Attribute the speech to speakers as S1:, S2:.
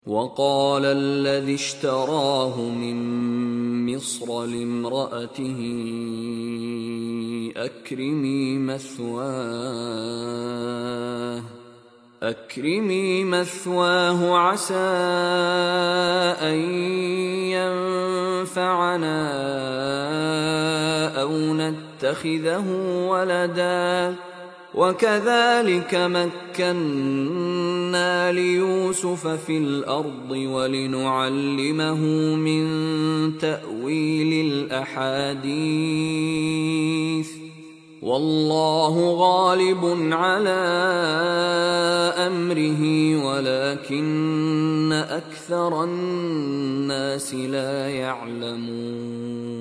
S1: وقال الذي اشتراه من مصر لامرأته أكرمي مثواه عسى أن ينفعنا أو نتخذه ولدا وكذلك مكنا ليوسف في الأرض ولنعلمه من تأويل الأحاديث والله غالب على أمره ولكن أكثر الناس لا يعلمون.